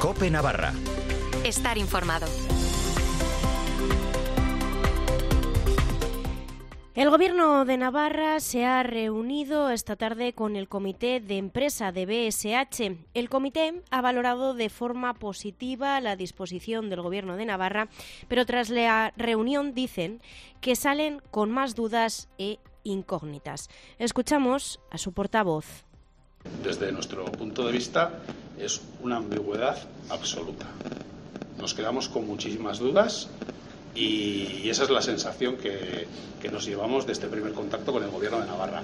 COPE Navarra. Estar informado. El Gobierno de Navarra se ha reunido esta tarde con el Comité de Empresa de BSH. El comité ha valorado de forma positiva la disposición del Gobierno de Navarra, pero tras la reunión dicen que salen con más dudas e incógnitas. Escuchamos a su portavoz. Desde nuestro punto de vista es una ambigüedad absoluta. Nos quedamos con muchísimas dudas y esa es la sensación que nos llevamos de este primer contacto con el Gobierno de Navarra.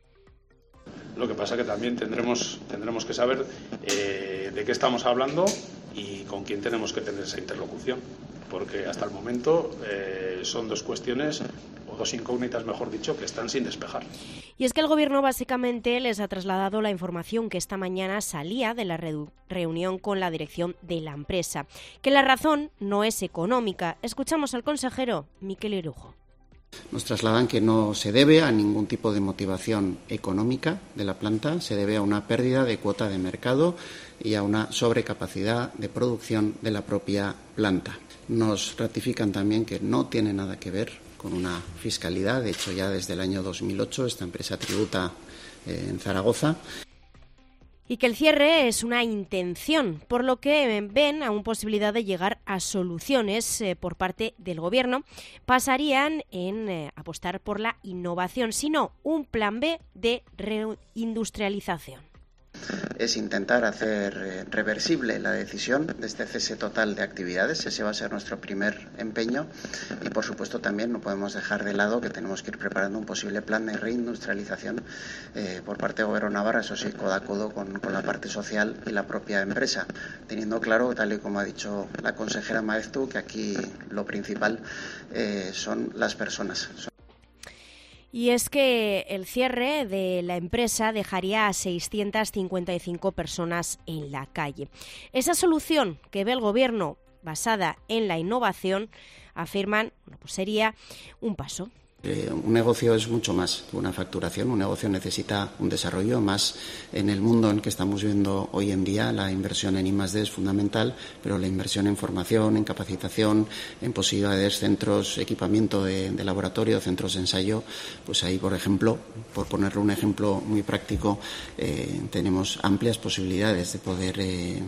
Lo que pasa que también tendremos que saber de qué estamos hablando y con quién tenemos que tener esa interlocución, porque hasta el momento son dos cuestiones, o dos incógnitas, mejor dicho, que están sin despejar. Y es que el Gobierno básicamente les ha trasladado la información que esta mañana salía de la reunión con la dirección de la empresa, que la razón no es económica. Escuchamos al consejero Miquel Irujo. Nos trasladan que no se debe a ningún tipo de motivación económica de la planta, se debe a una pérdida de cuota de mercado y a una sobrecapacidad de producción de la propia planta. Nos ratifican también que no tiene nada que ver con una fiscalidad. De hecho, ya desde el año 2008 esta empresa tributa en Zaragoza. Y que el cierre es una intención, por lo que ven aún posibilidad de llegar a soluciones por parte del Gobierno. Pasarían en apostar por la innovación, sino un plan B de reindustrialización. Es intentar hacer reversible la decisión de este cese total de actividades. Ese va a ser nuestro primer empeño y, por supuesto, también no podemos dejar de lado que tenemos que ir preparando un posible plan de reindustrialización por parte del Gobierno de Navarra, eso sí, codo a codo con la parte social y la propia empresa, teniendo claro, tal y como ha dicho la consejera Maeztu, que aquí lo principal son las personas. Y es que el cierre de la empresa dejaría a 655 personas en la calle. Esa solución que ve el Gobierno basada en la innovación, afirman, pues sería un paso. Un negocio es mucho más que una facturación. Un negocio necesita un desarrollo, más en el mundo en que estamos viviendo hoy en día. La inversión en I+D es fundamental, pero la inversión en formación, en capacitación, en posibilidades, centros, equipamiento de laboratorio, centros de ensayo, pues ahí, por ejemplo, por ponerle un ejemplo muy práctico, tenemos amplias posibilidades de poder...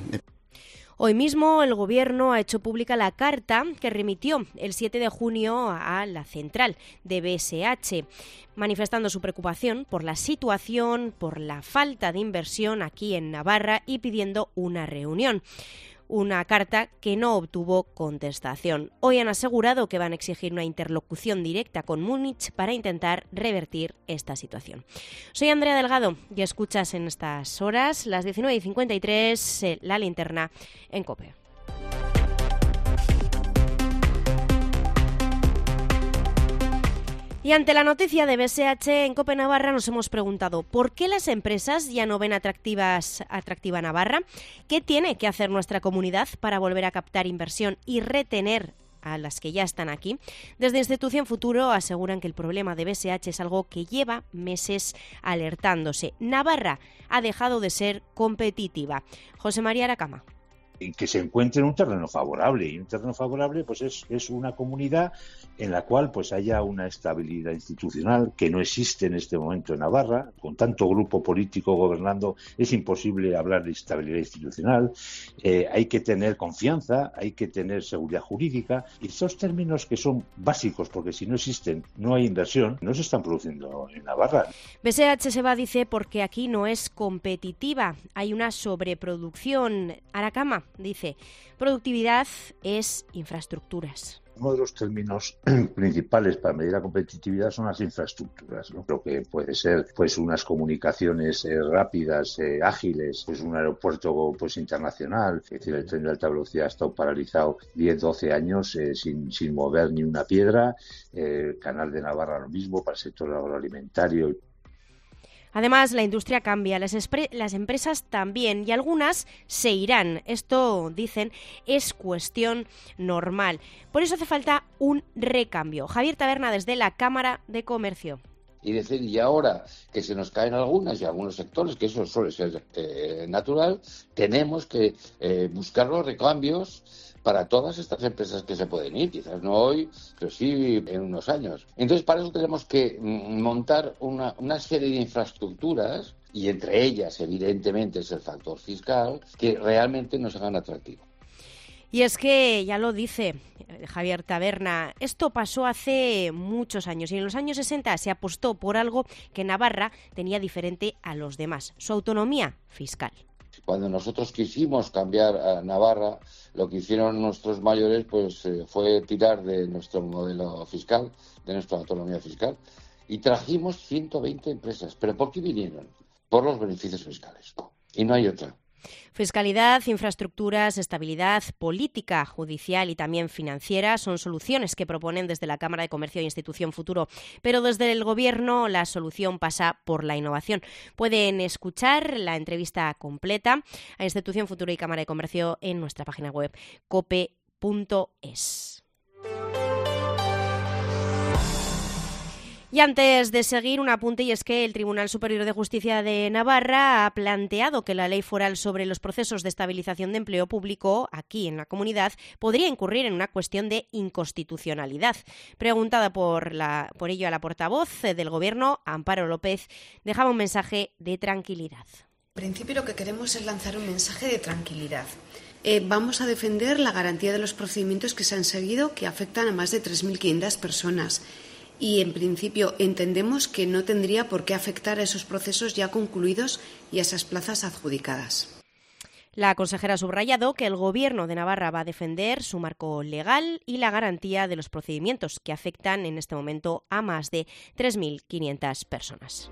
Hoy mismo el Gobierno ha hecho pública la carta que remitió el 7 de junio a la central de BSH, manifestando su preocupación por la situación, por la falta de inversión aquí en Navarra y pidiendo una reunión. Una carta que no obtuvo contestación. Hoy han asegurado que van a exigir una interlocución directa con Múnich para intentar revertir esta situación. Soy Andrea Delgado y escuchas en estas horas, las 19:53, La Linterna en COPE. Y ante la noticia de BSH en COPE Navarra nos hemos preguntado ¿por qué las empresas ya no ven atractiva Navarra? ¿Qué tiene que hacer nuestra comunidad para volver a captar inversión y retener a las que ya están aquí? Desde Institución Futuro aseguran que el problema de BSH es algo que lleva meses alertándose. Navarra ha dejado de ser competitiva. José María Aracama. Que se encuentre en un terreno favorable, y un terreno favorable pues es una comunidad en la cual pues haya una estabilidad institucional que no existe en este momento en Navarra. Con tanto grupo político gobernando es imposible hablar de estabilidad institucional. Hay que tener confianza, hay que tener seguridad jurídica, y estos términos que son básicos, porque si no existen no hay inversión, no se están produciendo en Navarra. BSH se va, dice, porque aquí no es competitiva, hay una sobreproducción. Aracama dice, productividad es infraestructuras. Uno de los términos principales para medir la competitividad son las infraestructuras, ¿no? Lo que puede ser pues unas comunicaciones rápidas, ágiles, pues un aeropuerto pues internacional. Es decir, el tren de alta velocidad ha estado paralizado 10-12 años sin mover ni una piedra. El Canal de Navarra lo mismo para el sector agroalimentario. Además, la industria cambia, las empresas también, y algunas se irán. Esto, dicen, es cuestión normal. Por eso hace falta un recambio. Javier Taberna, desde la Cámara de Comercio. y decir, y ahora que se nos caen algunas y algunos sectores, que eso suele ser natural, tenemos que buscar los recambios para todas estas empresas que se pueden ir, quizás no hoy, pero sí en unos años. Entonces, para eso tenemos que montar una serie de infraestructuras, y entre ellas, evidentemente, es el factor fiscal, que realmente nos hagan atractivos. Y es que, ya lo dice Javier Taberna, esto pasó hace muchos años y en los años 60 se apostó por algo que Navarra tenía diferente a los demás, su autonomía fiscal. Cuando nosotros quisimos cambiar a Navarra, lo que hicieron nuestros mayores fue tirar de nuestro modelo fiscal, de nuestra autonomía fiscal, y trajimos 120 empresas. ¿Pero por qué vinieron? Por los beneficios fiscales. Y no hay otra. Fiscalidad, infraestructuras, estabilidad política, judicial y también financiera son soluciones que proponen desde la Cámara de Comercio e Institución Futuro. Pero desde el Gobierno la solución pasa por la innovación. Pueden escuchar la entrevista completa a Institución Futuro y Cámara de Comercio en nuestra página web cope.es. Y antes de seguir, un apunte, y es que el Tribunal Superior de Justicia de Navarra ha planteado que la ley foral sobre los procesos de estabilización de empleo público aquí en la comunidad podría incurrir en una cuestión de inconstitucionalidad. Preguntada por ello a la portavoz del Gobierno, Amparo López, dejaba un mensaje de tranquilidad. En principio lo que queremos es lanzar un mensaje de tranquilidad. Vamos a defender la garantía de los procedimientos que se han seguido, que afectan a más de 3.500 personas. Y, en principio, entendemos que no tendría por qué afectar a esos procesos ya concluidos y a esas plazas adjudicadas. La consejera ha subrayado que el Gobierno de Navarra va a defender su marco legal y la garantía de los procedimientos que afectan en este momento a más de 3.500 personas.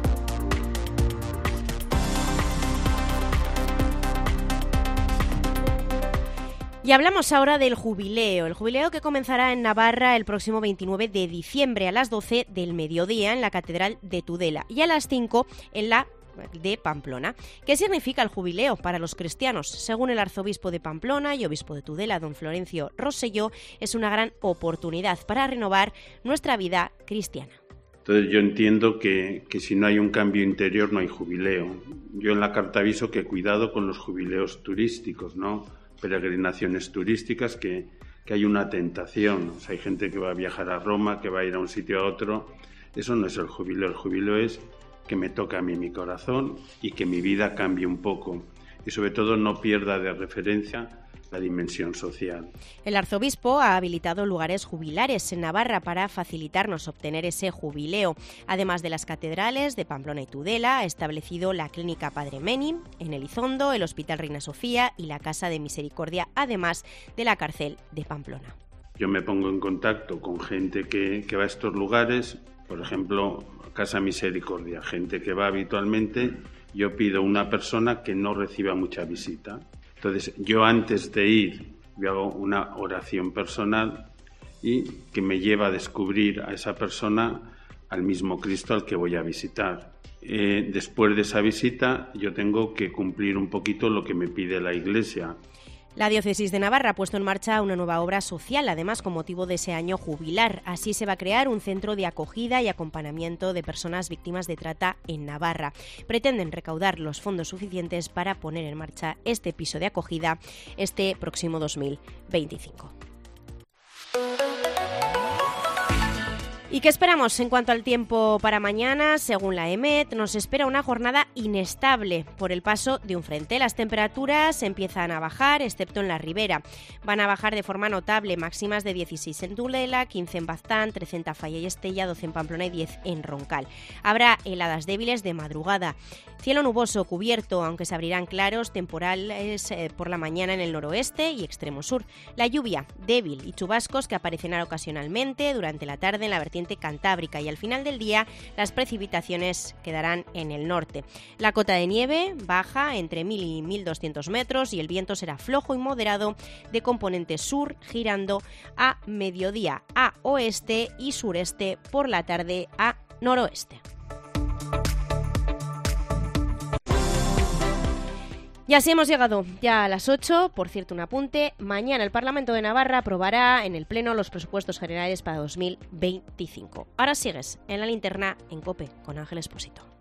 Y hablamos ahora del jubileo. El jubileo que comenzará en Navarra el próximo 29 de diciembre a las 12 del mediodía en la Catedral de Tudela y a las 5 en la de Pamplona. ¿Qué significa el jubileo para los cristianos? Según el arzobispo de Pamplona y obispo de Tudela, don Florencio Rosselló, es una gran oportunidad para renovar nuestra vida cristiana. Entonces yo entiendo que si no hay un cambio interior no hay jubileo. Yo en la carta aviso que cuidado con los jubileos turísticos, ¿no? Peregrinaciones turísticas, que hay una tentación. O sea, hay gente que va a viajar a Roma, que va a ir a un sitio a otro. Eso no es el jubileo. El jubileo es que me toque a mí mi corazón y que mi vida cambie un poco. Y sobre todo no pierda de referencia la dimensión social. El arzobispo ha habilitado lugares jubilares en Navarra para facilitarnos obtener ese jubileo. Además de las catedrales de Pamplona y Tudela, ha establecido la Clínica Padre Meni en Elizondo, el Hospital Reina Sofía y la Casa de Misericordia, además de la cárcel de Pamplona. Yo me pongo en contacto con gente que va a estos lugares, por ejemplo, Casa Misericordia, gente que va habitualmente. Yo pido una persona que no reciba mucha visita. Entonces, yo antes de ir, yo hago una oración personal y que me lleva a descubrir a esa persona, al mismo Cristo al que voy a visitar. Después de esa visita, yo tengo que cumplir un poquito lo que me pide la Iglesia. La Diócesis de Navarra ha puesto en marcha una nueva obra social, además con motivo de ese año jubilar. Así se va a crear un centro de acogida y acompañamiento de personas víctimas de trata en Navarra. Pretenden recaudar los fondos suficientes para poner en marcha este piso de acogida este próximo 2025. ¿Y qué esperamos en cuanto al tiempo para mañana? Según la EMET, nos espera una jornada inestable por el paso de un frente. Las temperaturas empiezan a bajar, excepto en la ribera. Van a bajar de forma notable, máximas de 16 en Tudela, 15 en Baztán, 13 en Tafalla y Estella, 12 en Pamplona y 10 en Roncal. Habrá heladas débiles de madrugada. Cielo nuboso cubierto, aunque se abrirán claros temporales por la mañana en el noroeste y extremo sur. La lluvia débil y chubascos que aparecerán ocasionalmente durante la tarde en la vertiente cantábrica y al final del día las precipitaciones quedarán en el norte. La cota de nieve baja entre 1.000 y 1.200 metros y el viento será flojo y moderado de componente sur, girando a mediodía a oeste y sureste, por la tarde a noroeste. Y así hemos llegado ya a las 8. Por cierto, un apunte. Mañana el Parlamento de Navarra aprobará en el Pleno los presupuestos generales para 2025. Ahora sigues en La Linterna en COPE con Ángel Expósito.